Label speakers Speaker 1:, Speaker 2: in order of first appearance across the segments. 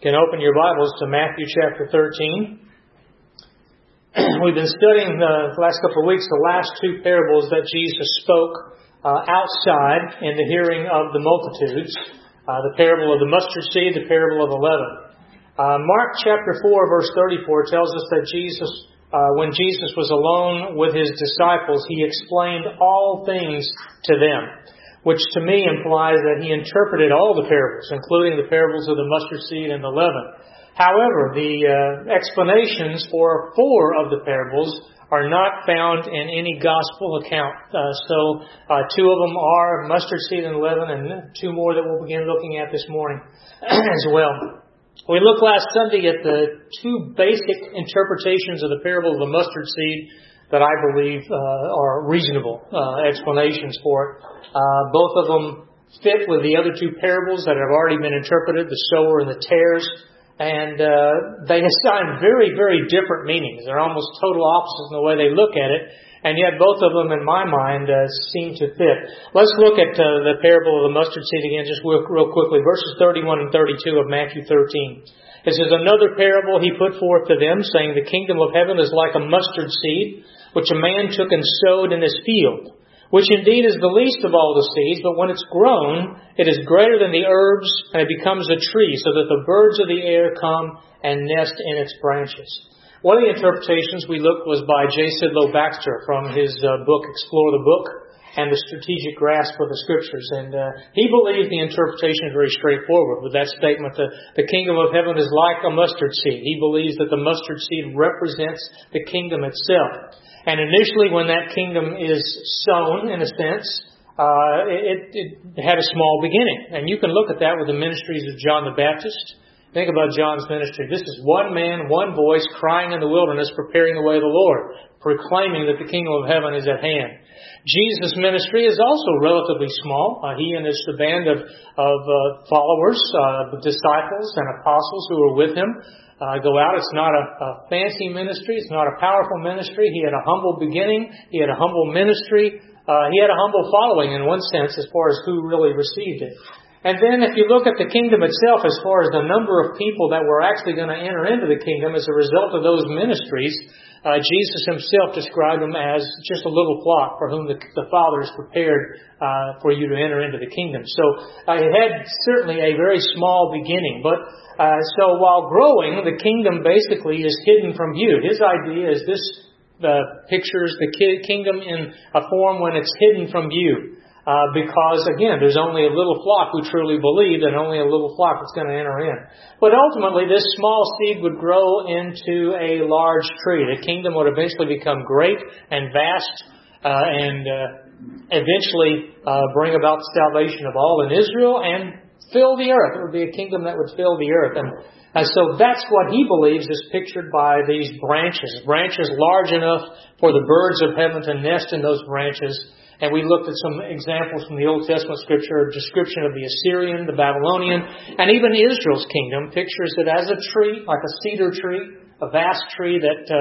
Speaker 1: You can open your Bibles to Matthew chapter 13. We've been studying the last couple of weeks the last two parables that Jesus spoke outside in the hearing of the multitudes. The parable of the mustard seed, the parable of the leaven. Mark chapter 4 verse 34 tells us that when Jesus was alone with His disciples, He explained all things to them, which to me implies that He interpreted all the parables, including the parables of the mustard seed and the leaven. However, the explanations for four of the parables are not found in any gospel account. So two of them are mustard seed and leaven, and two more that we'll begin looking at this morning as well. We looked last Sunday at the two basic interpretations of the parable of the mustard seed that I believe are reasonable explanations for it. Both of them fit with the other two parables that have already been interpreted, the sower and the tares. And they assign very, very different meanings. They're almost total opposites in the way they look at it. And yet both of them, in my mind, seem to fit. Let's look at the parable of the mustard seed again just real quickly. Verses 31 and 32 of Matthew 13. It says, "Another parable he put forth to them, saying, The kingdom of heaven is like a mustard seed, which a man took and sowed in his field, which indeed is the least of all the seeds, but when it's grown, it is greater than the herbs, and it becomes a tree, so that the birds of the air come and nest in its branches." One of the interpretations we looked was by J. Sidlow Baxter from his book, Explore the Book, and the Strategic Grasp of the Scriptures. And he believed the interpretation is very straightforward with that statement, the kingdom of heaven is like a mustard seed. He believes that the mustard seed represents the kingdom itself. And initially, when that kingdom is sown, in a sense, it had a small beginning. And you can look at that with the ministries of John the Baptist. Think about John's ministry. This is one man, one voice, crying in the wilderness, preparing the way of the Lord, proclaiming that the kingdom of heaven is at hand. Jesus' ministry is also relatively small. He and his band of followers, disciples and apostles who were with him, go out. It's not a fancy ministry. It's not a powerful ministry. He had a humble beginning. He had a humble ministry. He had a humble following in one sense as far as who really received it. And then if you look at the kingdom itself as far as the number of people that were actually going to enter into the kingdom as a result of those ministries, Jesus himself described them as just a little flock for whom the Father has prepared for you to enter into the kingdom. So it had certainly a very small beginning. But so while growing, the kingdom basically is hidden from view. His idea is this pictures the kingdom in a form when it's hidden from view. Because, again, there's only a little flock who truly believe and only a little flock that's going to enter in. But ultimately, this small seed would grow into a large tree. The kingdom would eventually become great and vast and eventually bring about the salvation of all in Israel and fill the earth. It would be a kingdom that would fill the earth. And so that's what he believes is pictured by these branches. Branches large enough for the birds of heaven to nest in those branches. And we looked at some examples from the Old Testament Scripture, a description of the Assyrian, the Babylonian, and even Israel's kingdom pictures it as a tree, like a cedar tree, a vast tree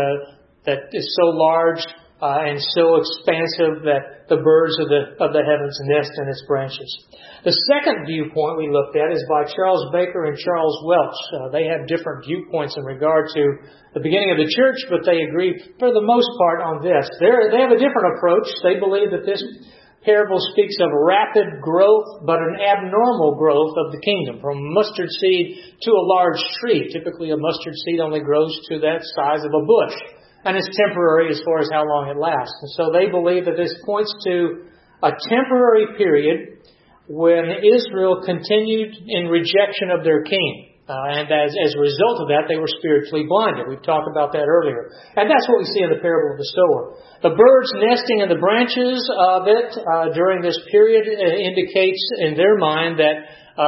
Speaker 1: that is so large and so expansive that the birds of the heavens nest in its branches. The second viewpoint we looked at is by Charles Baker and Charles Welch. They have different viewpoints in regard to the beginning of the church, but they agree for the most part on this. They have a different approach. They believe that this parable speaks of rapid growth, but an abnormal growth of the kingdom, from mustard seed to a large tree. Typically, a mustard seed only grows to that size of a bush, and it's temporary as far as how long it lasts. And so they believe that this points to a temporary period when Israel continued in rejection of their king. And as a result of that, they were spiritually blinded. We've talked about that earlier. And that's what we see in the parable of the sower. The birds nesting in the branches of it during this period indicates in their mind that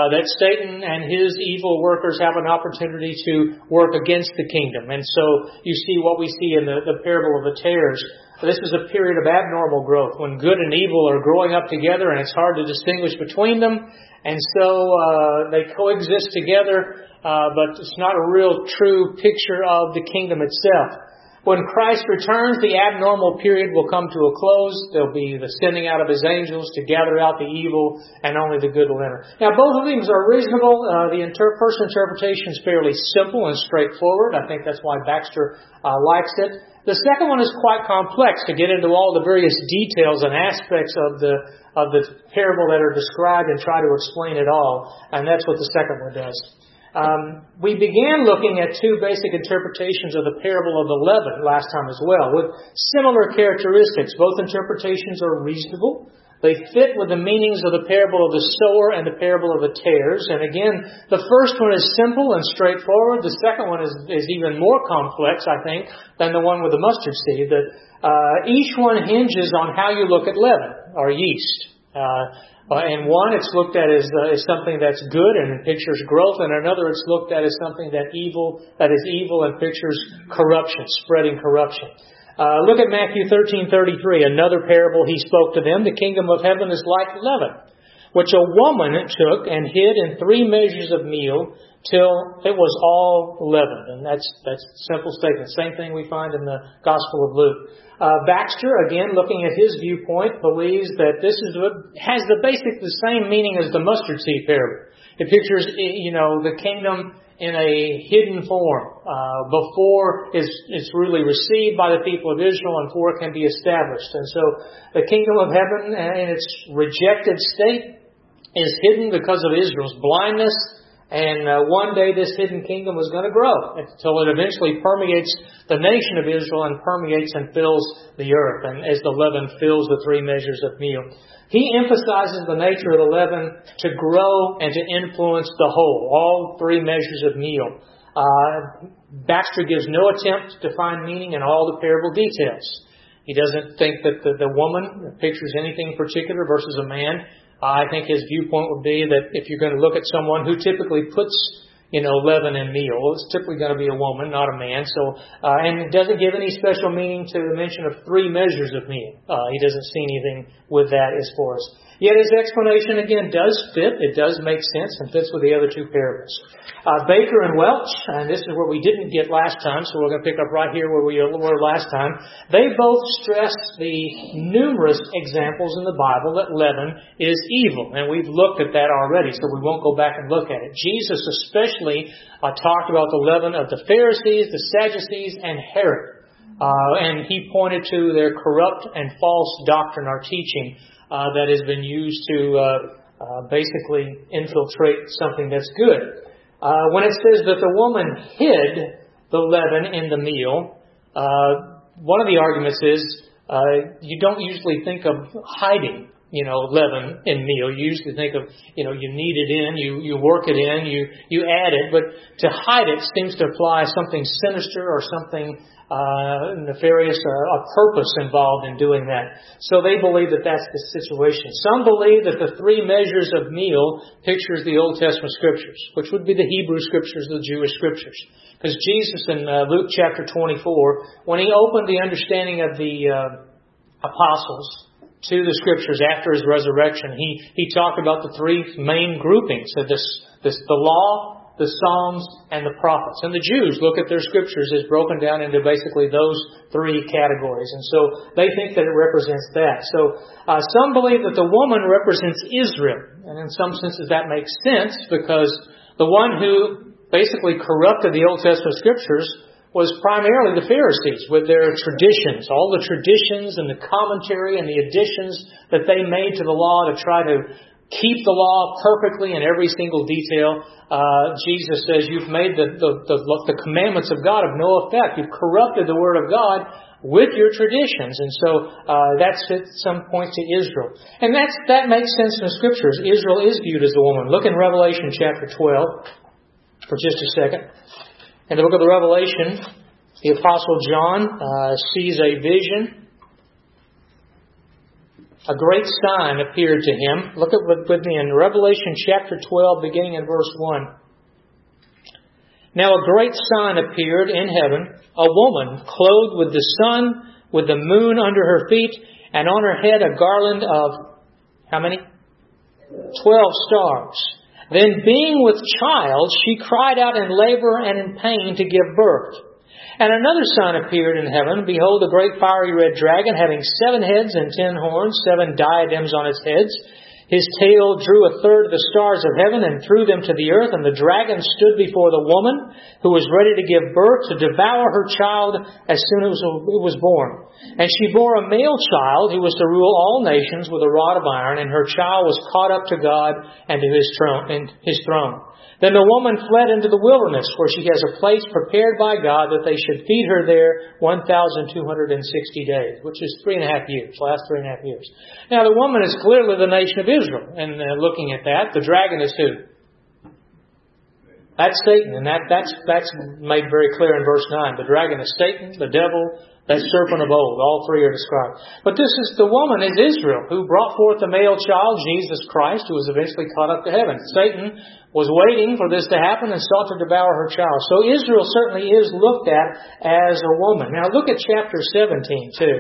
Speaker 1: Satan and his evil workers have an opportunity to work against the kingdom. And so you see what we see in the parable of the tares. This is a period of abnormal growth when good and evil are growing up together and it's hard to distinguish between them. And so they coexist together, but it's not a real true picture of the kingdom itself. When Christ returns, the abnormal period will come to a close. There'll be the sending out of His angels to gather out the evil, and only the good will enter. Now, both of these are reasonable. The first interpretation is fairly simple and straightforward. I think that's why Baxter likes it. The second one is quite complex to get into all the various details and aspects of the parable that are described and try to explain it all. And that's what the second one does. We began looking at two basic interpretations of the parable of the leaven last time as well, with similar characteristics. Both interpretations are reasonable. They fit with the meanings of the parable of the sower and the parable of the tares. And again, the first one is simple and straightforward. The second one is even more complex, I think, than the one with the mustard seed. That each one hinges on how you look at leaven or yeast. In one, it's looked at as something that's good and pictures growth, and another, it's looked at as something that is evil and pictures corruption, spreading corruption. Look at Matthew 13:33, another parable He spoke to them. The kingdom of heaven is like leaven, which a woman took and hid in 3 measures of meal till it was all leavened. And that's a simple statement. Same thing we find in the Gospel of Luke. Baxter, again, looking at his viewpoint, believes that this has the same meaning as the mustard seed parable. It pictures, the kingdom in a hidden form before it's really received by the people of Israel and before it can be established. And so the kingdom of heaven in its rejected state is hidden because of Israel's blindness. And one day this hidden kingdom was going to grow until it eventually permeates the nation of Israel and permeates and fills the earth, and as the leaven fills the 3 measures of meal. He emphasizes the nature of the leaven to grow and to influence the whole, all 3 measures of meal. Baxter gives no attempt to find meaning in all the parable details. He doesn't think that the woman pictures anything particular versus a man. I think his viewpoint would be that if you're going to look at someone who typically puts, leaven in meal, it's typically going to be a woman, not a man. So, and it doesn't give any special meaning to the mention of 3 measures of meal. He doesn't see anything with that as far as. Yet his explanation, again, does fit. It does make sense and fits with the other 2 parables. Baker and Welch, and this is where we didn't get last time, so we're going to pick up right here where we were last time. They both stress the numerous examples in the Bible that leaven is evil. And we've looked at that already, so we won't go back and look at it. Jesus especially talked about the leaven of the Pharisees, the Sadducees, and Herod. And he pointed to their corrupt and false doctrine or teaching that has been used to basically infiltrate something that's good. When it says that the woman hid the leaven in the meal, one of the arguments is you don't usually think of hiding, leaven in meal. You usually think of, you knead it in, you work it in, you add it. But to hide it seems to imply something sinister or something nefarious, a purpose involved in doing that. So they believe that that's the situation. Some believe that the 3 measures of meal pictures the Old Testament Scriptures, which would be the Hebrew Scriptures, the Jewish Scriptures. Because Jesus in Luke chapter 24, when He opened the understanding of the apostles to the Scriptures after His resurrection, He talked about the 3 main groupings of the law, the Psalms, and the prophets. And the Jews look at their Scriptures as broken down into basically those 3 categories. And so they think that it represents that. So some believe that the woman represents Israel. And in some senses that makes sense because the one who basically corrupted the Old Testament Scriptures was primarily the Pharisees with their traditions, all the traditions and the commentary and the additions that they made to the law to try to keep the law perfectly in every single detail. Jesus says you've made the commandments of God of no effect. You've corrupted the Word of God with your traditions. And so that's at some point to Israel. And that makes sense in the Scriptures. Israel is viewed as a woman. Look in Revelation chapter 12 for just a second. In the book of the Revelation, the Apostle John sees a vision. A great sign appeared to him. Look at with me in Revelation chapter 12, beginning in verse 1. Now a great sign appeared in heaven, a woman clothed with the sun, with the moon under her feet, and on her head a garland of, how many? 12 stars. Then being with child, she cried out in labor and in pain to give birth. And another sign appeared in heaven. Behold, a great fiery red dragon, having 7 heads and 10 horns, 7 diadems on its heads. His tail drew a third of the stars of heaven and threw them to the earth. And the dragon stood before the woman who was ready to give birth to devour her child as soon as it was born. And she bore a male child who was to rule all nations with a rod of iron. And her child was caught up to God and to His throne. Then the woman fled into the wilderness, where she has a place prepared by God that they should feed her there 1,260 days, which is 3.5 years, last 3.5 years. Now the woman is clearly the nation of Israel. And looking at that, the dragon is who? That's Satan, and that's made very clear in verse 9. The dragon is Satan, the devil, that serpent of old. All three are described. But this is the woman is Israel, who brought forth the male child, Jesus Christ, who was eventually caught up to heaven. Satan was waiting for this to happen and sought to devour her child. So Israel certainly is looked at as a woman. Now look at chapter 17 too.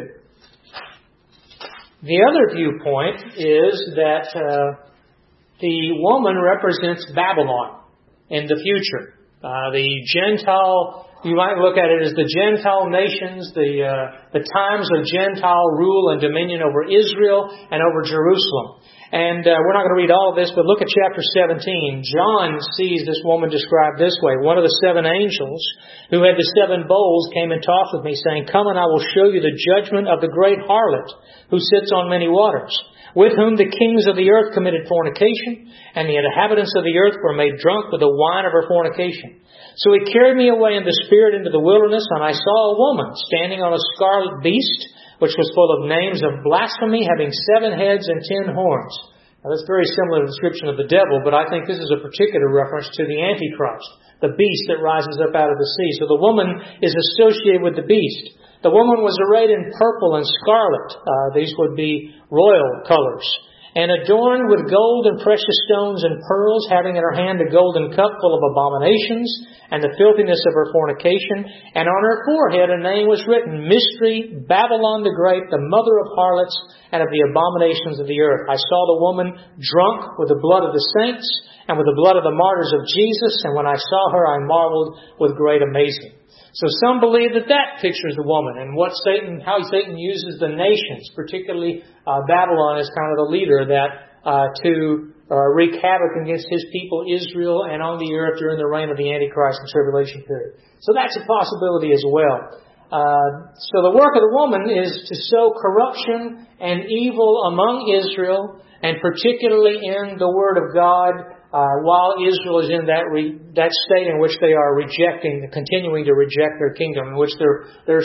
Speaker 1: The other viewpoint is that the woman represents Babylon in the future. The Gentile, you might look at it as the Gentile nations, the times of Gentile rule and dominion over Israel and over Jerusalem. And we're not going to read all of this, but look at chapter 17. John sees this woman described this way. One of the 7 angels who had the 7 bowls came and talked with me, saying, Come and I will show you the judgment of the great harlot who sits on many waters, with whom the kings of the earth committed fornication, and the inhabitants of the earth were made drunk with the wine of her fornication. So he carried me away in the spirit into the wilderness, and I saw a woman standing on a scarlet beast, which was full of names of blasphemy, having 7 heads and 10 horns. Now, that's very similar to the description of the devil, but I think this is a particular reference to the Antichrist, the beast that rises up out of the sea. So the woman is associated with the beast. The woman was arrayed in purple and scarlet. These would be royal colors. And adorned with gold and precious stones and pearls, having in her hand a golden cup full of abominations and the filthiness of her fornication. And on her forehead a name was written, Mystery, Babylon the Great, the mother of harlots and of the abominations of the earth. I saw the woman drunk with the blood of the saints and with the blood of the martyrs of Jesus. And when I saw her, I marveled with great amazement. So some believe that that pictures the woman and how Satan uses the nations, particularly Babylon as kind of the leader to wreak havoc against his people Israel and on the earth during the reign of the Antichrist and tribulation period. So that's a possibility as well. So the work of the woman is to sow corruption and evil among Israel, and particularly in the Word of God, while Israel is in that state in which they are continuing to reject their kingdom, in which they're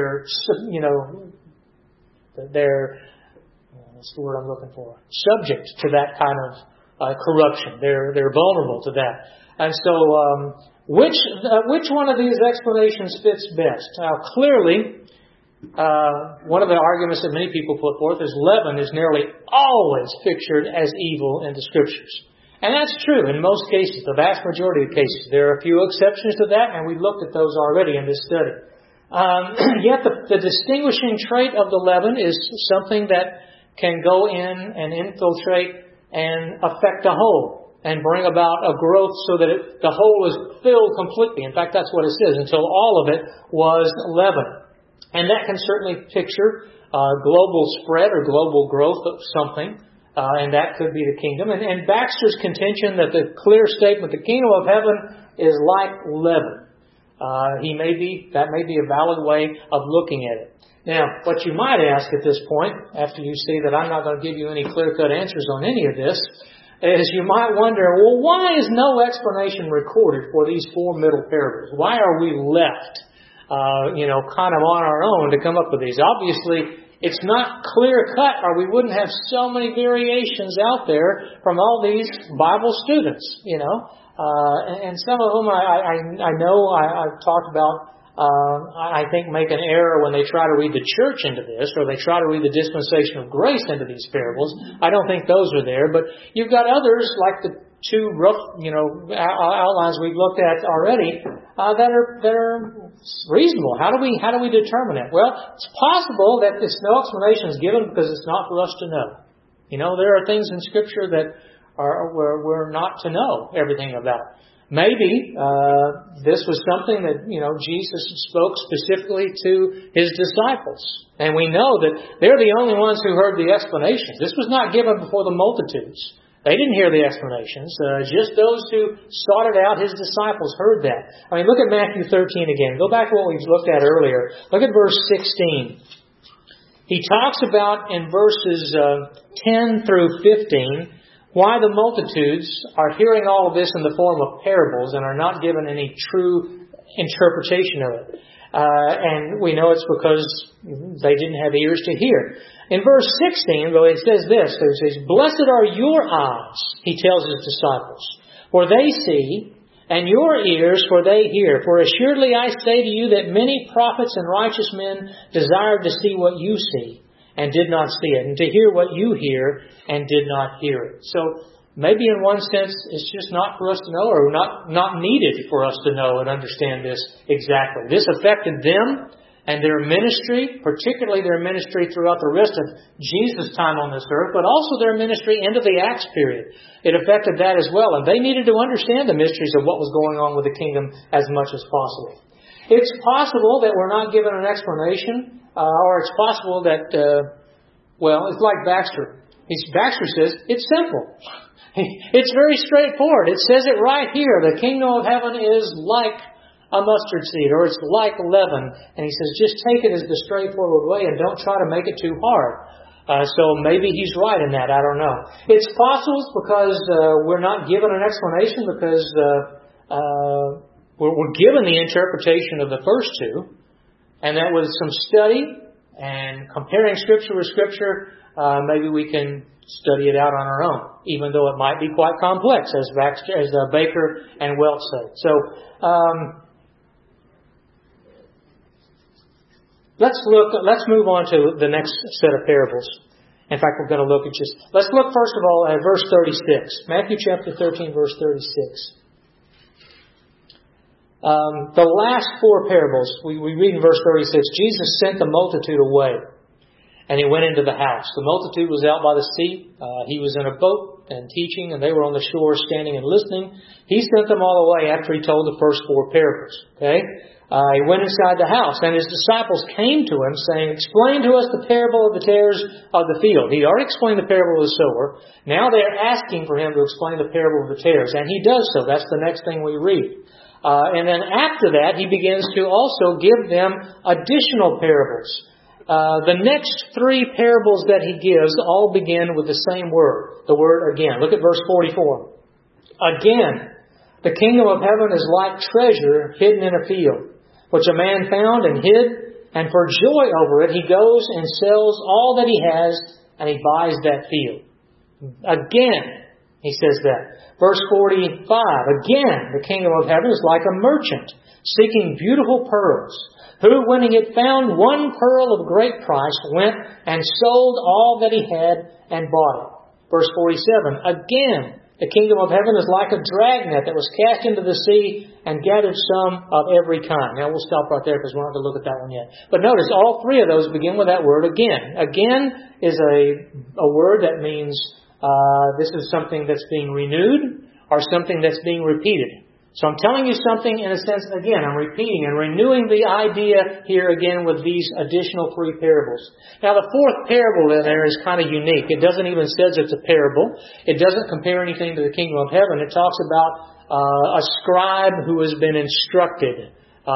Speaker 1: what's the word I'm looking for? Subject to that kind of corruption. They're vulnerable to that. And so, which one of these explanations fits best? Now, clearly, one of the arguments that many people put forth is leaven is nearly always pictured as evil in the Scriptures. And that's true in most cases, the vast majority of cases. There are a few exceptions to that, and we looked at those already in this study. Yet the distinguishing trait of the leaven is something that can go in and infiltrate and affect the whole and bring about a growth so that the whole is filled completely. In fact, that's what it says, until all of it was leaven. And that can certainly picture global spread or global growth of something. And that could be the kingdom. And Baxter's contention that the clear statement, the kingdom of heaven is like leaven. That may be a valid way of looking at it. Now, what you might ask at this point, after you see that I'm not going to give you any clear-cut answers on any of this, is you might wonder, well, why is no explanation recorded for these 4 middle parables? Why are we left, kind of on our own to come up with these? Obviously, it's not clear-cut, or we wouldn't have so many variations out there from all these Bible students, And some of them I know I've talked about, I think make an error when they try to read the church into this, or they try to read the dispensation of grace into these parables. I don't think those are there, but you've got others like the 2 rough, outlines we've looked at already that are reasonable. How do we determine it? Well, it's possible that this no explanation is given because it's not for us to know. There are things in Scripture that we're not to know everything about. Maybe this was something that, Jesus spoke specifically to His disciples. And we know that they're the only ones who heard the explanations. This was not given before the multitudes. They didn't hear the explanations. Just those who sought it out, His disciples, heard that. Look at Matthew 13 again. Go back to what we looked at earlier. Look at verse 16. He talks about in verses 10 through 15 why the multitudes are hearing all of this in the form of parables and are not given any true interpretation of it. And we know it's because they didn't have ears to hear. In verse 16, though, it says this. It says, "Blessed are your eyes," He tells His disciples, "for they see, and your ears, for they hear. For assuredly I say to you that many prophets and righteous men desired to see what you see, and did not see it, and to hear what you hear, and did not hear it." So maybe in one sense it's just not for us to know, or not needed for us to know and understand this exactly. This affected them and their ministry, particularly their ministry throughout the rest of Jesus' time on this earth, but also their ministry into the Acts period. It affected that as well, and they needed to understand the mysteries of what was going on with the kingdom as much as possible. It's possible that we're not given an explanation, or it's possible that, it's like Baxter. Baxter says, it's simple. It's very straightforward. It says it right here. The kingdom of heaven is like a mustard seed, or it's like leaven. And he says, just take it as the straightforward way and don't try to make it too hard. So maybe he's right in that. I don't know. It's possible because we're not given an explanation because we're given the interpretation of the first two. And that was some study and comparing Scripture with Scripture. Maybe we can study it out on our own, even though it might be quite complex, as Baker and Welch say. So let's move on to the next set of parables. In fact, we're going to look at let's look first of all at verse 36. Matthew chapter 13, verse 36. The last four parables, we read in verse 36, Jesus sent the multitude away, and He went into the house. The multitude was out by the sea. He was in a boat and teaching, and they were on the shore standing and listening. He sent them all away after He told the first four parables. Okay? He went inside the house, and His disciples came to Him, saying, "Explain to us the parable of the tares of the field." He already explained the parable of the sower. Now they're asking for Him to explain the parable of the tares, and He does so. That's the next thing we read. And then after that, He begins to also give them additional parables. The next three parables that He gives all begin with the same word, the word again. Look at verse 44. "Again, the kingdom of heaven is like treasure hidden in a field, which a man found and hid, and for joy over it he goes and sells all that he has, and he buys that field." Again, He says that. Verse 45, "Again, the kingdom of heaven is like a merchant seeking beautiful pearls, who, when he had found one pearl of great price, went and sold all that he had and bought it." Verse 47, "Again, the kingdom of heaven is like a dragnet that was cast into the sea and gathered some of every kind." Now we'll stop right there because we're not going to look at that one yet. But notice all three of those begin with that word again. Again is a word that means this is something that's being renewed or something that's being repeated. So I'm telling you something in a sense again. I'm repeating and renewing the idea here again with these additional three parables. Now the fourth parable in there is kind of unique. It doesn't even says it's a parable. It doesn't compare anything to the kingdom of heaven. It talks about a scribe who has been instructed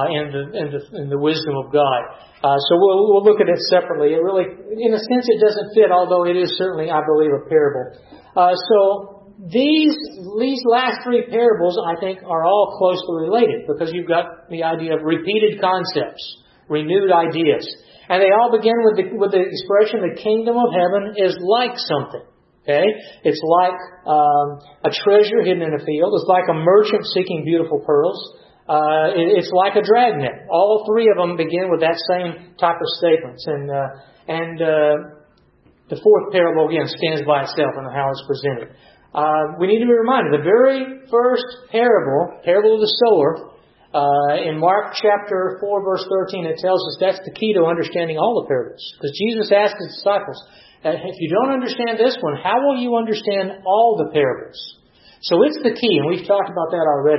Speaker 1: in the wisdom of God. So we'll look at it separately. It really, in a sense, it doesn't fit, although it is certainly, I believe, a parable. So these last three parables, I think, are all closely related because you've got the idea of repeated concepts, renewed ideas. And they all begin with the expression, the kingdom of heaven is like something. Okay? It's like a treasure hidden in a field. It's like a merchant seeking beautiful pearls. It's like a dragnet. All three of them begin with that same type of statements. And the fourth parable, again, stands by itself in how it's presented. We need to be reminded, the very first parable of the sower, in Mark chapter 4, verse 13, it tells us that's the key to understanding all the parables. Because Jesus asked His disciples, if you don't understand this one, how will you understand all the parables? So it's the key, and we've talked about that already.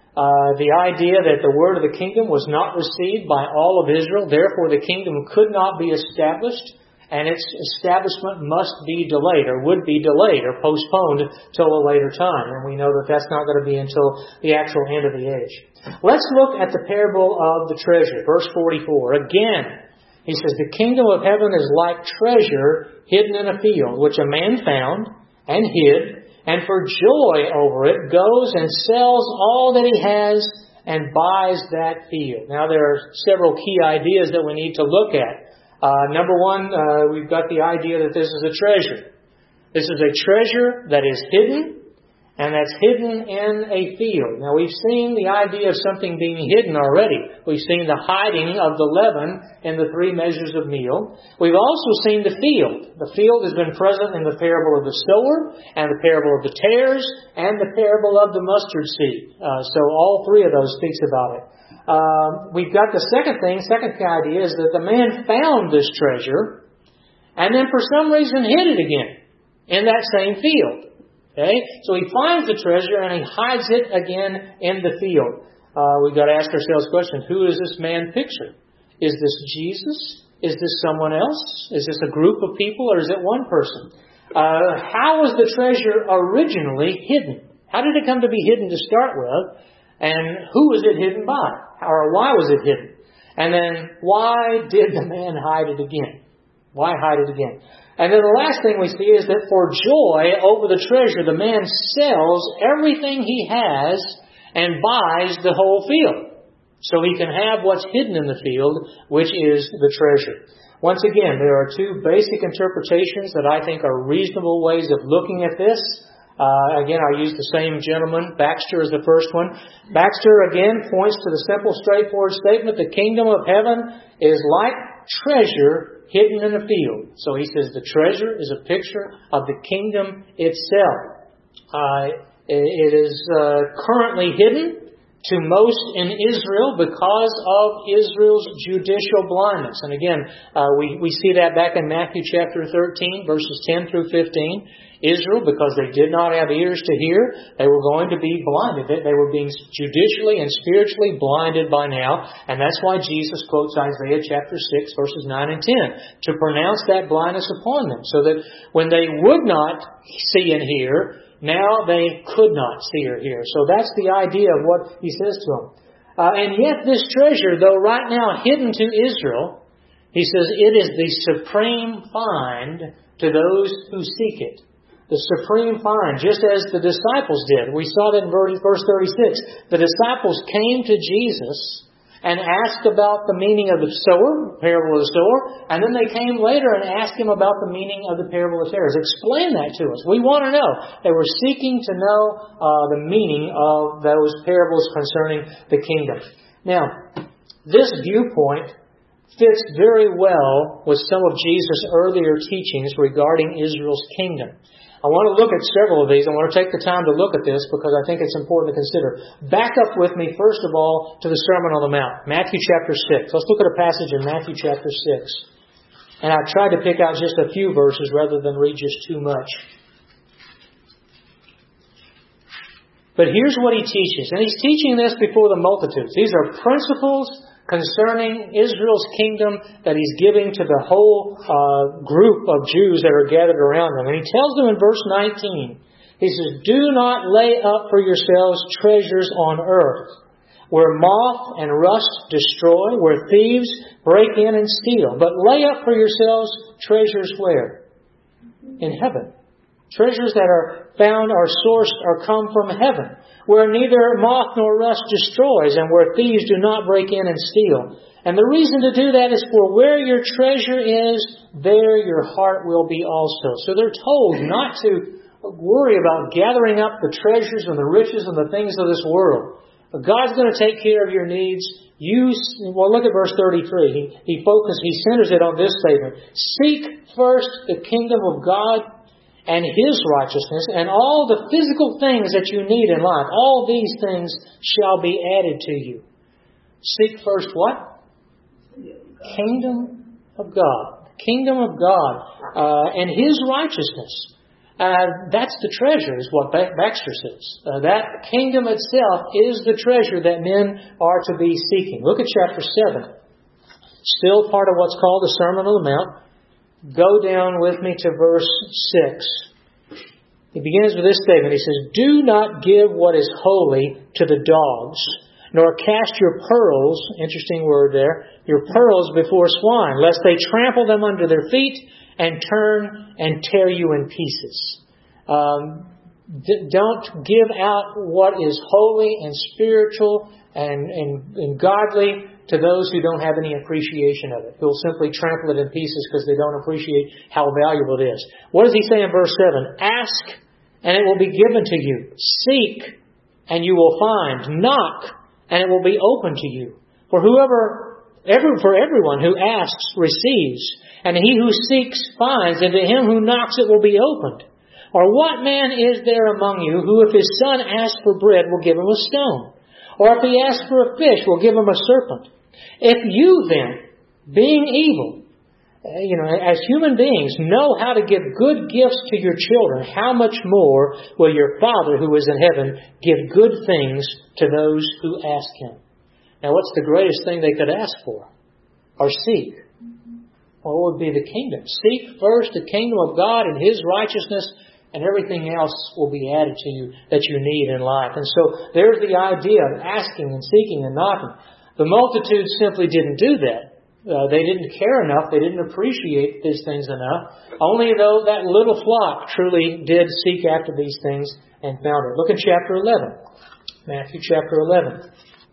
Speaker 1: The idea that the word of the kingdom was not received by all of Israel, therefore the kingdom could not be established, and its establishment must be delayed, or would be delayed, or postponed till a later time. And we know that that's not going to be until the actual end of the age. Let's look at the parable of the treasure. Verse 44. Again, he says, the kingdom of heaven is like treasure hidden in a field, which a man found and hid, and for joy over it goes and sells all that he has and buys that field. Now there are several key ideas that we need to look at. Number one, we've got the idea that this is a treasure. This is a treasure that is hidden, and that's hidden in a field. Now we've seen the idea of something being hidden already. We've seen the hiding of the leaven in the 3 measures of meal. We've also seen the field. The field has been present in the parable of the sower, and the parable of the tares, and the parable of the mustard seed. So all 3 of those speaks about it. We've got the second key idea is that the man found this treasure and then for some reason hid it again in that same field. Okay? So he finds the treasure and he hides it again in the field. We've got to ask ourselves the question, who is this man pictured? Is this Jesus? Is this someone else? Is this a group of people, or is it one person? How was the treasure originally hidden? How did it come to be hidden to start with? And who was it hidden by? Or why was it hidden? And then why did the man hide it again? Why hide it again? And then the last thing we see is that for joy over the treasure, the man sells everything he has and buys the whole field. So he can have what's hidden in the field, which is the treasure. Once again, there are 2 basic interpretations that I think are reasonable ways of looking at this. Again, I'll use the same gentleman. Baxter is the first one. Baxter, again, points to the simple, straightforward statement, the kingdom of heaven is like treasure hidden in a field. So he says the treasure is a picture of the kingdom itself. It is currently hidden to most in Israel because of Israel's judicial blindness. And again, we see that back in Matthew chapter 13, verses 10 through 15. Israel, because they did not have ears to hear, they were going to be blinded. They were being judicially and spiritually blinded by now. And that's why Jesus quotes Isaiah chapter 6, verses 9 and 10, to pronounce that blindness upon them. So that when they would not see and hear, now they could not see or hear. So that's the idea of what he says to them. And yet this treasure, though right now hidden to Israel, he says it is the supreme find to those who seek it. The supreme find, just as the disciples did. We saw that in verse 36. The disciples came to Jesus and asked about the meaning of the sower, parable of the sower, and then they came later and asked him about the meaning of the parable of the tares. Explain that to us. We want to know. They were seeking to know the meaning of those parables concerning the kingdom. Now, this viewpoint fits very well with some of Jesus' earlier teachings regarding Israel's kingdom. I want to look at several of these. I want to take the time to look at this because I think it's important to consider. Back up with me, first of all, to the Sermon on the Mount, Matthew chapter 6. Let's look at a passage in Matthew chapter 6. And I've tried to pick out just a few verses rather than read just too much. But here's what he teaches. And he's teaching this before the multitudes. These are principles concerning Israel's kingdom that he's giving to the whole group of Jews that are gathered around him. And he tells them in verse 19, he says, "Do not lay up for yourselves treasures on earth, where moth and rust destroy, where thieves break in and steal. But lay up for yourselves treasures where? In heaven. Treasures that are found or sourced or come from heaven, where neither moth nor rust destroys, and where thieves do not break in and steal. And the reason to do that is for where your treasure is, there your heart will be also." So they're told not to worry about gathering up the treasures and the riches and the things of this world. But God's going to take care of your needs. Look at verse 33. He centers it on this statement. "Seek first the kingdom of God and His righteousness, and all the physical things that you need in life, all these things shall be added to you." Seek first what? Kingdom of God. Kingdom of God and His righteousness. That's the treasure, is what Baxter says. That kingdom itself is the treasure that men are to be seeking. Look at chapter 7. Still part of what's called the Sermon on the Mount. Go down with me to verse 6. He begins with this statement. He says, "Do not give what is holy to the dogs, nor cast your pearls," interesting word there, "your pearls before swine, lest they trample them under their feet and turn and tear you in pieces." Don't give out what is holy and spiritual and godly to those who don't have any appreciation of it, who will simply trample it in pieces because they don't appreciate how valuable it is. What does he say in verse 7? "Ask, and it will be given to you. Seek, and you will find. Knock, and it will be open to you. For everyone who asks receives, and he who seeks finds, and to him who knocks it will be opened. Or what man is there among you who, if his son asks for bread, will give him a stone? Or if he asks for a fish, will give him a serpent? If you then, being evil," as human beings, "know how to give good gifts to your children, how much more will your Father who is in heaven give good things to those who ask Him?" Now, what's the greatest thing they could ask for or seek? Well, it would be the kingdom. Seek first the kingdom of God and His righteousness, and everything else will be added to you that you need in life. And so there's the idea of asking and seeking and knocking. The multitude simply didn't do that. They didn't care enough. They didn't appreciate these things enough. Only though that little flock truly did seek after these things and found it. Look at chapter 11. Matthew chapter 11.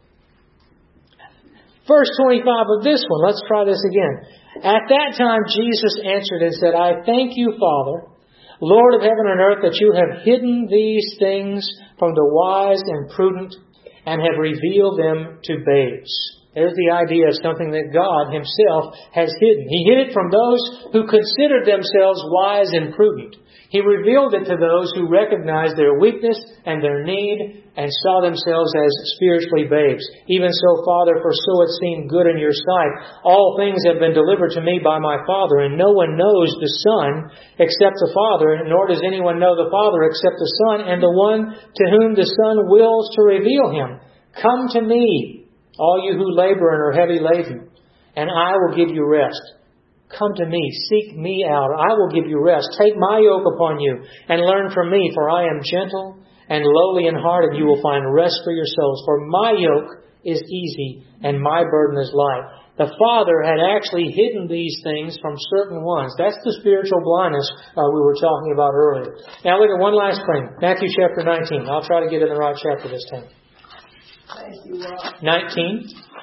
Speaker 1: Verse 25 of this one. Let's try this again. "At that time Jesus answered and said, I thank you, Father, Lord of heaven and earth, that you have hidden these things from the wise and prudent and have revealed them to babes." There's the idea of something that God Himself has hidden. He hid it from those who considered themselves wise and prudent. He revealed it to those who recognized their weakness and their need and saw themselves as spiritually babes. "Even so, Father, for so it seemed good in your sight. All things have been delivered to me by my Father, and no one knows the Son except the Father, nor does anyone know the Father except the Son, and the one to whom the Son wills to reveal Him. Come to me, all you who labor and are heavy laden, and I will give you rest. Come to me, seek me out, I will give you rest. Take my yoke upon you and learn from me, for I am gentle and lowly in heart, and you will find rest for your souls. For my yoke is easy and my burden is light." The Father had actually hidden these things from certain ones. That's the spiritual blindness we were talking about earlier. Now look at one last thing. Matthew chapter 19. I'll try to get in the right chapter this time. 19.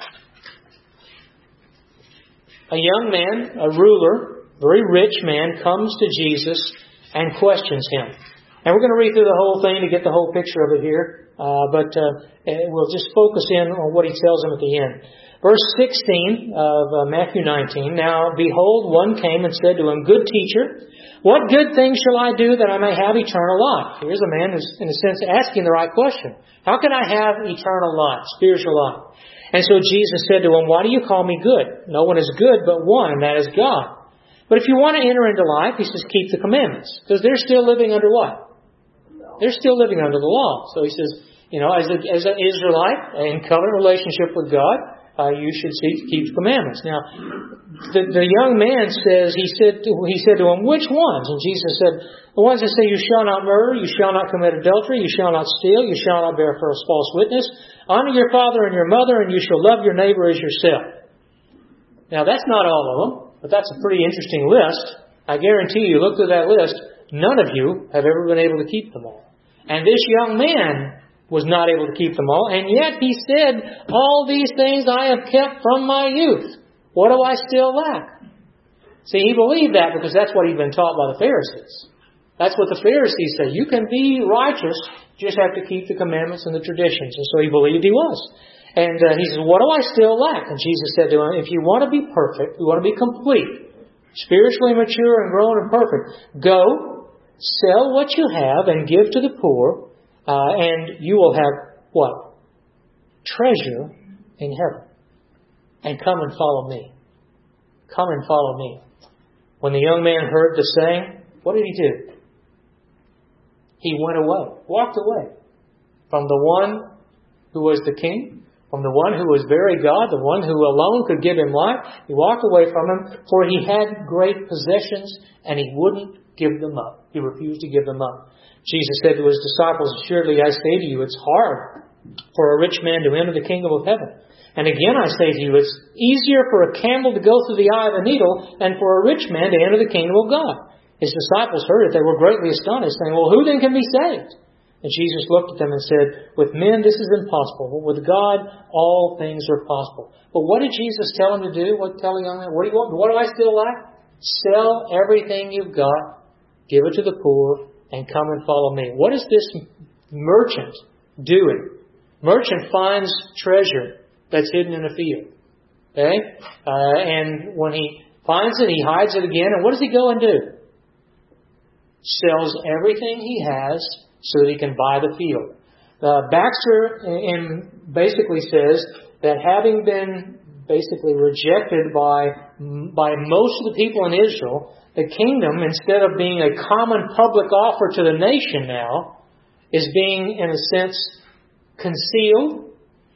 Speaker 1: A young man, a ruler, very rich man, comes to Jesus and questions Him. And we're going to read through the whole thing to get the whole picture of it here. But we'll just focus in on what He tells him at the end. Verse 16 of Matthew 19. "Now, behold, one came and said to Him, Good teacher, what good thing shall I do that I may have eternal life?" Here's a man who's, in a sense, asking the right question. How can I have eternal life, spiritual life? And so Jesus said to him, "Why do you call me good? No one is good but one, and that is God. But if you want to enter into life," He says, "keep the commandments." Because they're still living under what? They're still living under the law. So He says, as an Israelite in covenant relationship with God, you should seek to keep the commandments. Now, the young man says, he said to him, "Which ones?" And Jesus said, "The ones that say, you shall not murder, you shall not commit adultery, you shall not steal, you shall not bear false witness, honor your father and your mother, and you shall love your neighbor as yourself." Now, that's not all of them, but that's a pretty interesting list. I guarantee you, look through that list, none of you have ever been able to keep them all. And this young man was not able to keep them all, and yet he said, "All these things I have kept from my youth. What do I still lack?" See, he believed that because that's what he'd been taught by the Pharisees. That's what the Pharisees say. You can be righteous, you just have to keep the commandments and the traditions. And so he believed he was. And he says, "What do I still lack?" And Jesus said to him, "If you want to be perfect, you want to be complete, spiritually mature and grown and perfect, go, sell what you have and give to the poor, and you will have what? Treasure in heaven. And come and follow me." Come and follow me. When the young man heard the saying, what did he do? he went away, walked away from the one who was the king, from the one who was very God, the one who alone could give him life. He walked away from him, for he had great possessions, and he wouldn't give them up. He refused to give them up. Jesus said to his disciples, "Assuredly I say to you, it's hard for a rich man to enter the kingdom of heaven. And again I say to you, it's easier for a camel to go through the eye of a needle than for a rich man to enter the kingdom of God." His disciples heard it. They were greatly astonished, saying, "Well, who then can be saved?" And Jesus looked at them and said, "With men this is impossible, but with God all things are possible." But what did Jesus tell him to do? What tell a young man? What do you want? What do I still lack? Sell everything you've got, give it to the poor, and come and follow me. What is this merchant doing? Merchant finds treasure that's hidden in a field. Okay? And when he finds it, he hides it again. And what does he go and do? Sells everything he has so that he can buy the field. Baxter basically says that having been basically rejected by most of the people in Israel, the kingdom, instead of being a common public offer to the nation now, is being, in a sense, concealed.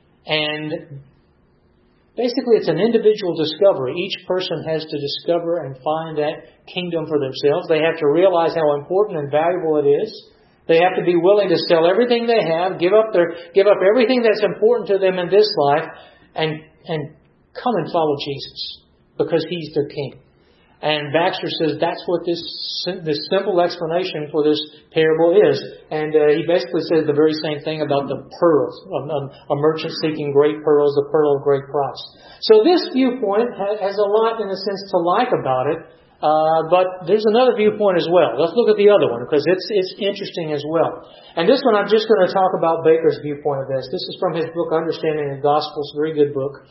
Speaker 1: And basically it's an individual discovery. Each person has to discover and find that kingdom for themselves. They have to realize how important and valuable it is. They have to be willing to sell everything they have, give up everything that's important to them in this life, and come and follow Jesus, because He's their King. And Baxter says that's what this simple explanation for this parable is. And he basically says the very same thing about the pearls. A merchant seeking great pearls, a pearl of great price. So this viewpoint has a lot, in a sense, to like about it. But there's another viewpoint as well. Let's look at the other one, because it's interesting as well. And this one, I'm just going to talk about Baker's viewpoint of this. This is from his book, Understanding the Gospels, very good book.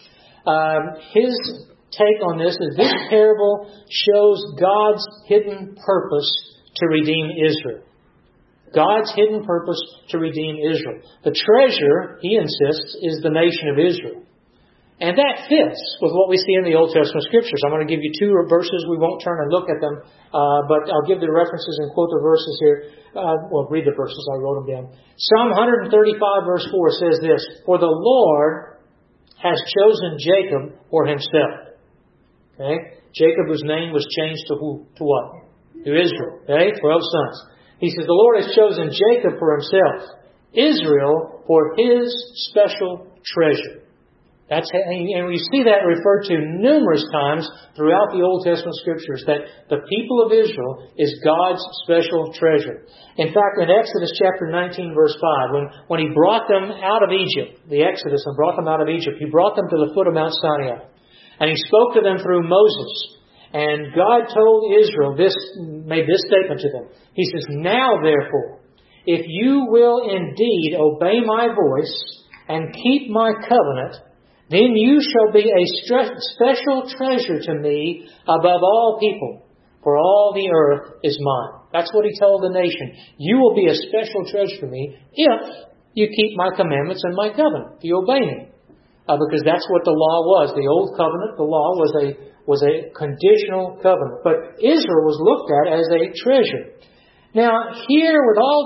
Speaker 1: His take on this is this parable shows God's hidden purpose to redeem Israel. God's hidden purpose to redeem Israel. The treasure, he insists, is the nation of Israel. And that fits with what we see in the Old Testament Scriptures. I'm going to give you two verses. We won't turn and look at them, but I'll give the references and quote the verses here. Read the verses. I wrote them down. Psalm 135 verse 4 says this, "For the Lord has chosen Jacob for Himself." Okay? Jacob, whose name was changed to who? To what? To Israel. Okay? 12 sons. He says, the Lord has chosen Jacob for Himself, Israel for His special treasure. And we see that referred to numerous times throughout the Old Testament Scriptures, that the people of Israel is God's special treasure. In fact, in Exodus chapter 19, verse 5, when He brought them out of Egypt, the Exodus, and brought them out of Egypt, He brought them to the foot of Mount Sinai. And He spoke to them through Moses. And God told Israel made this statement to them. He says, "Now therefore, if you will indeed obey my voice and keep my covenant, then you shall be a special treasure to me above all people, for all the earth is mine." That's what He told the nation. You will be a special treasure to me if you keep my commandments and my covenant, if you obey me. Because that's what the law was. The old covenant, the law, was a conditional covenant. But Israel was looked at as a treasure. Now, here with all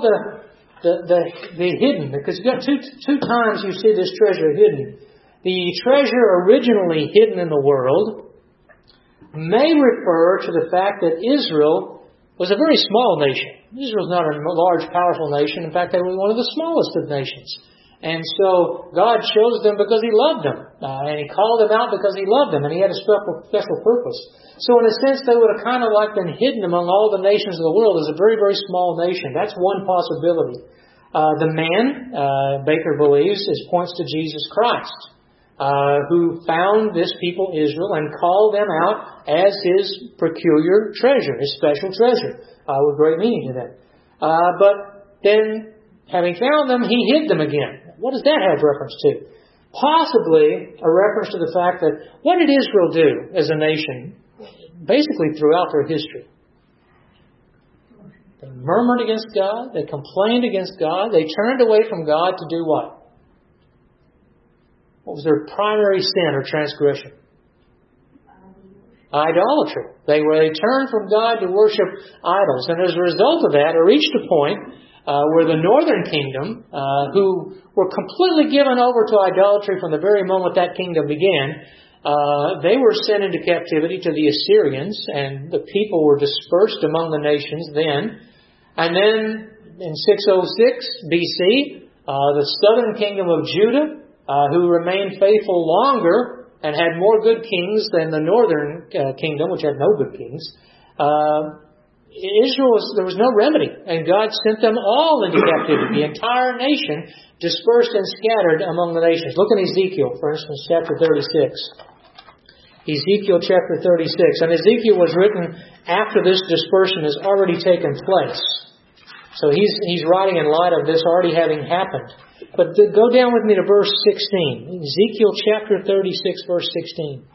Speaker 1: the hidden, because you got two times you see this treasure hidden. The treasure originally hidden in the world may refer to the fact that Israel was a very small nation. Israel's not a large, powerful nation. In fact, they were one of the smallest of nations. And so God chose them because He loved them. And He called them out because He loved them. And He had a special purpose. So in a sense, they would have kind of like been hidden among all the nations of the world as a very, very small nation. That's one possibility. The man, Baker believes, points to Jesus Christ, who found this people Israel and called them out as His peculiar treasure, His special treasure, with great meaning to them. But then, having found them, He hid them again. What does that have reference to? Possibly a reference to the fact that what did Israel do as a nation, basically throughout their history? They murmured against God. They complained against God. They turned away from God to do what? What was their primary sin or transgression? Idolatry. They turned from God to worship idols. And as a result of that, it reached a point where the northern kingdom, who were completely given over to idolatry from the very moment that kingdom began, they were sent into captivity to the Assyrians, and the people were dispersed among the nations then. And then in 606 BC, the southern kingdom of Judah, who remained faithful longer and had more good kings than the northern kingdom, which had no good kings, Israel, there was no remedy, and God sent them all into captivity. The entire nation dispersed and scattered among the nations. Look at Ezekiel, for instance, chapter 36. Ezekiel chapter 36. And Ezekiel was written after this dispersion has already taken place. So he's writing in light of this already having happened. But go down with me to verse 16. Ezekiel chapter 36, verse 16.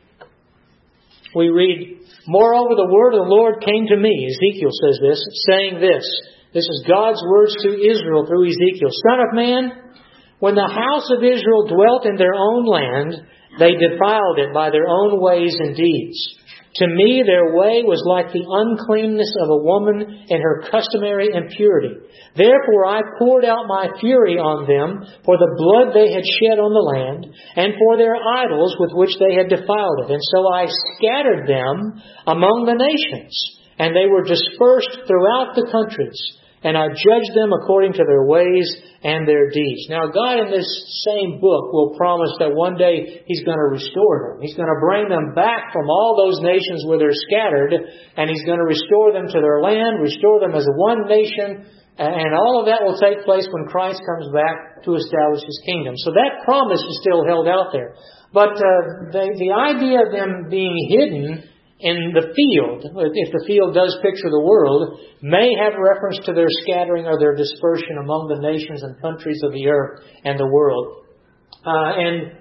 Speaker 1: We read, "Moreover, the word of the Lord came to me," Ezekiel says this, saying this. This is God's words to Israel through Ezekiel. "Son of man, when the house of Israel dwelt in their own land, they defiled it by their own ways and deeds. To me, their way was like the uncleanness of a woman in her customary impurity. Therefore I poured out my fury on them for the blood they had shed on the land, and for their idols with which they had defiled it. And so I scattered them among the nations, and they were dispersed throughout the countries. And I judged them according to their ways and their deeds." Now God in this same book will promise that one day He's going to restore them. He's going to bring them back from all those nations where they're scattered, and He's going to restore them to their land, restore them as one nation, and all of that will take place when Christ comes back to establish His kingdom. So that promise is still held out there. But the idea of them being hidden in the field, if the field does picture the world, may have reference to their scattering or their dispersion among the nations and countries of the earth and the world. And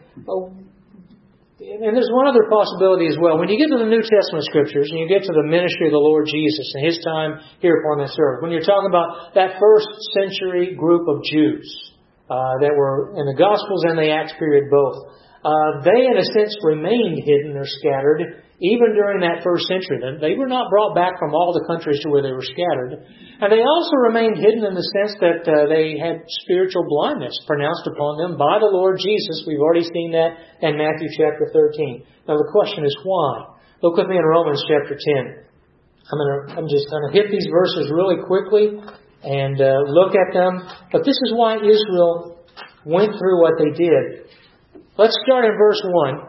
Speaker 1: there's one other possibility as well. When you get to the New Testament Scriptures and you get to the ministry of the Lord Jesus and His time here upon this earth, when you're talking about that first century group of Jews that were in the Gospels and the Acts period both, they in a sense remained hidden or scattered even during that first century. They were not brought back from all the countries to where they were scattered. And they also remained hidden in the sense that they had spiritual blindness pronounced upon them by the Lord Jesus. We've already seen that in Matthew chapter 13. Now the question is why? Look with me in Romans chapter 10. I'm just going to hit these verses really quickly and look at them. But this is why Israel went through what they did. Let's start in verse 1.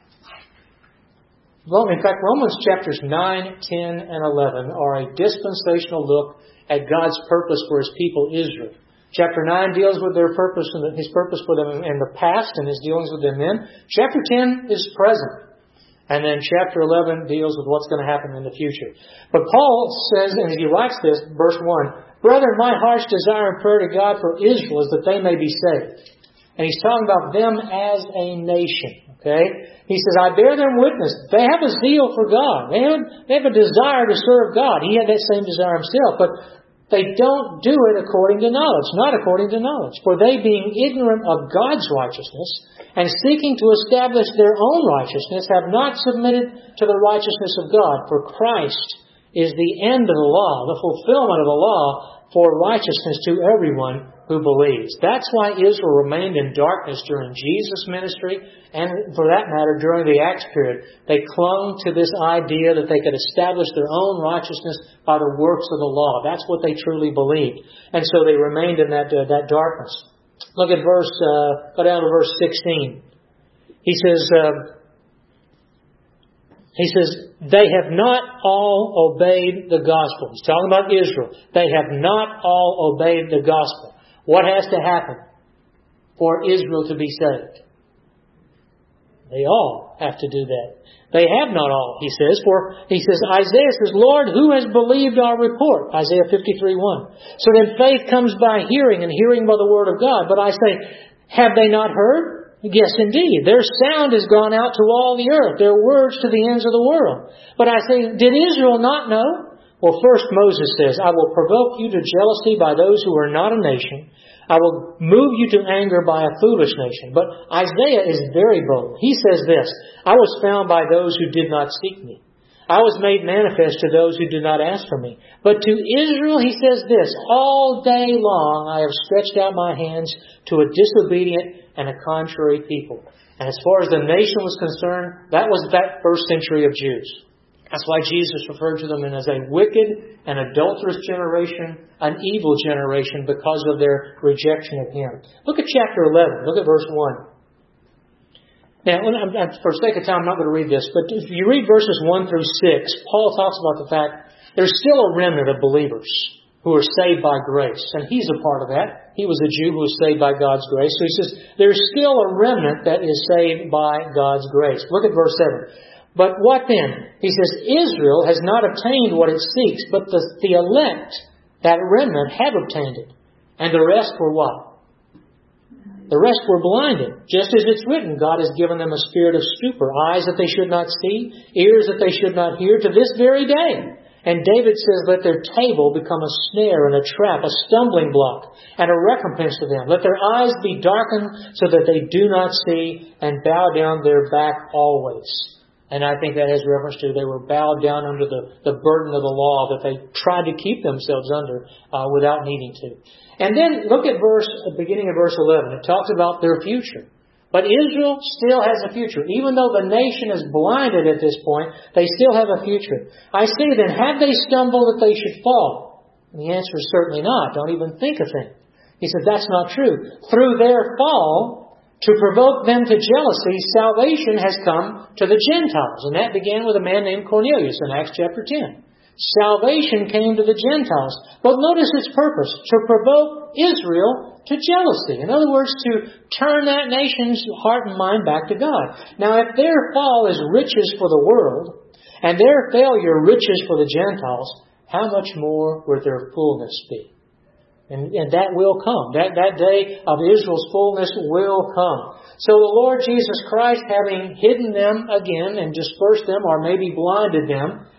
Speaker 1: Well, in fact, Romans chapters 9, 10, and 11 are a dispensational look at God's purpose for His people Israel. Chapter 9 deals with their purpose and His purpose for them in the past and His dealings with them then. Chapter 10 is present. And then chapter 11 deals with what's going to happen in the future. But Paul says, and he writes this, verse 1, "Brethren, my heart's desire and prayer to God for Israel is that they may be saved." And he's talking about them as a nation. Okay? He says, "I bear them witness." They have a zeal for God. They have a desire to serve God. He had that same desire himself. But they don't do it according to knowledge. Not according to knowledge. "For they, being ignorant of God's righteousness, and seeking to establish their own righteousness, have not submitted to the righteousness of God. For Christ is the end of the law, the fulfillment of the law for righteousness to everyone who believes." That's why Israel remained in darkness during Jesus' ministry, and for that matter, during the Acts period. They clung to this idea that they could establish their own righteousness by the works of the law. That's what they truly believed. And so they remained in that darkness. Look at go down to verse 16. He says, "They have not all obeyed the gospel." He's talking about Israel. They have not all obeyed the gospel. What has to happen for Israel to be saved? They all have to do that. They have not all, he says. Isaiah says, "Lord, who has believed our report?" Isaiah 53:1. So then faith comes by hearing, and hearing by the word of God. But I say, have they not heard? Yes, indeed. Their sound has gone out to all the earth, their words to the ends of the world. But I say, did Israel not know? Well, first Moses says, "I will provoke you to jealousy by those who are not a nation. I will move you to anger by a foolish nation." But Isaiah is very bold. He says this, "I was found by those who did not seek me. I was made manifest to those who did not ask for me. But to Israel he says this, all day long I have stretched out my hands to a disobedient and a contrary people. And as far as the nation was concerned, that was that first century of Jews. That's why Jesus referred to them as a wicked and adulterous generation, an evil generation because of their rejection of Him. Look at chapter 11. Look at verse 1. Now, for sake of time, I'm not going to read this, but if you read verses 1 through 6, Paul talks about the fact there's still a remnant of believers who are saved by grace. And he's a part of that. He was a Jew who was saved by God's grace. So he says, there's still a remnant that is saved by God's grace. Look at verse 7. But what then? He says, Israel has not obtained what it seeks, but the elect, that remnant, have obtained it. And the rest were what? The rest were blinded. Just as it's written, God has given them a spirit of stupor, eyes that they should not see, ears that they should not hear, to this very day. And David says, let their table become a snare and a trap, a stumbling block, and a recompense to them. Let their eyes be darkened so that they do not see, and bow down their back always. And I think that has reference to they were bowed down under the burden of the law that they tried to keep themselves under without needing to. And then look at beginning of verse 11. It talks about their future. But Israel still has a future. Even though the nation is blinded at this point, they still have a future. I say then, have they stumbled that they should fall? And the answer is certainly not. Don't even think a thing. He said, that's not true. Through their fall, to provoke them to jealousy, salvation has come to the Gentiles. And that began with a man named Cornelius in Acts chapter 10. Salvation came to the Gentiles. But notice its purpose, to provoke Israel to jealousy. In other words, to turn that nation's heart and mind back to God. Now, if their fall is riches for the world, and their failure riches for the Gentiles, how much more will their fullness be? And that will come. That day of Israel's fullness will come. So the Lord Jesus Christ, having hidden them again and dispersed them, or maybe blinded them,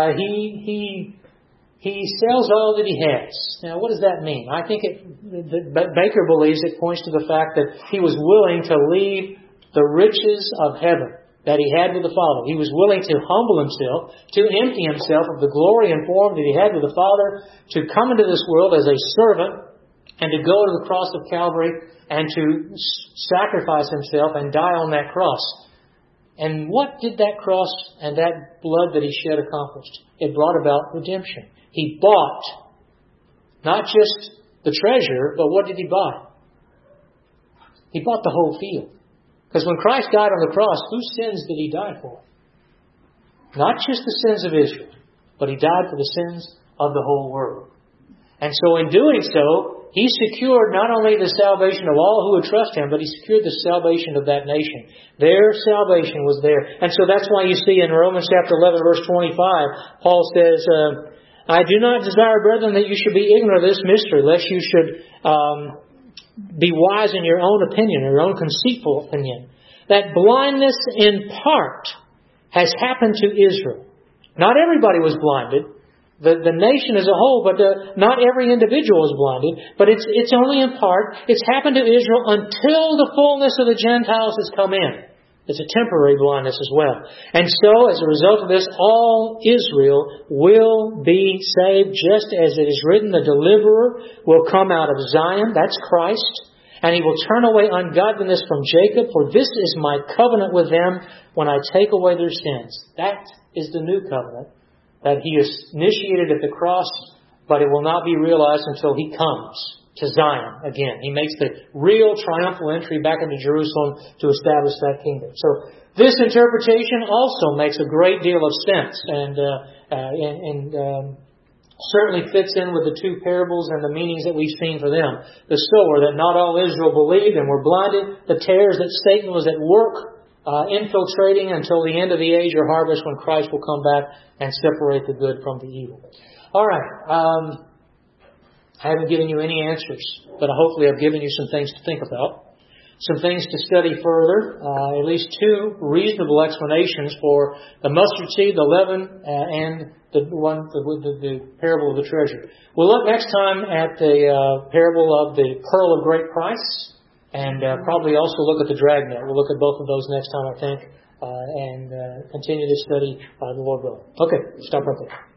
Speaker 1: He sells all that he has. Now, what does that mean? I think Baker believes it points to the fact that he was willing to leave the riches of heaven that he had with the Father. He was willing to humble himself, to empty himself of the glory and form that he had with the Father, to come into this world as a servant, and to go to the cross of Calvary and to sacrifice himself and die on that cross. And what did that cross and that blood that he shed accomplish? It brought about redemption. He bought not just the treasure, but what did he buy? He bought the whole field. Because when Christ died on the cross, whose sins did he die for? Not just the sins of Israel, but he died for the sins of the whole world. And so in doing so, he secured not only the salvation of all who would trust him, but he secured the salvation of that nation. Their salvation was there. And so that's why you see in Romans chapter 11, verse 25, Paul says, I do not desire, brethren, that you should be ignorant of this mystery, lest you should be wise in your own opinion, or your own conceitful opinion. That blindness in part has happened to Israel. Not everybody was blinded. The nation as a whole, but not every individual is blinded. But it's only in part. It's happened to Israel until the fullness of the Gentiles has come in. It's a temporary blindness as well. And so, as a result of this, all Israel will be saved, just as it is written, the deliverer will come out of Zion, that's Christ, and he will turn away ungodliness from Jacob, for this is my covenant with them when I take away their sins. That is the new covenant that he has initiated at the cross, but it will not be realized until he comes to Zion again. He makes the real triumphal entry back into Jerusalem to establish that kingdom. So this interpretation also makes a great deal of sense and certainly fits in with the two parables and the meanings that we've seen for them. The sower, that not all Israel believed and were blinded. The tares, that Satan was at work infiltrating until the end of the age or harvest, when Christ will come back and separate the good from the evil. All right. I haven't given you any answers, but hopefully I've given you some things to think about, some things to study further, at least two reasonable explanations for the mustard seed, the leaven, and the parable of the treasure. We'll look next time at the parable of the pearl of great price, and probably also look at the dragnet. We'll look at both of those next time, I think. and continue to study the Lord will. Okay, stop right there.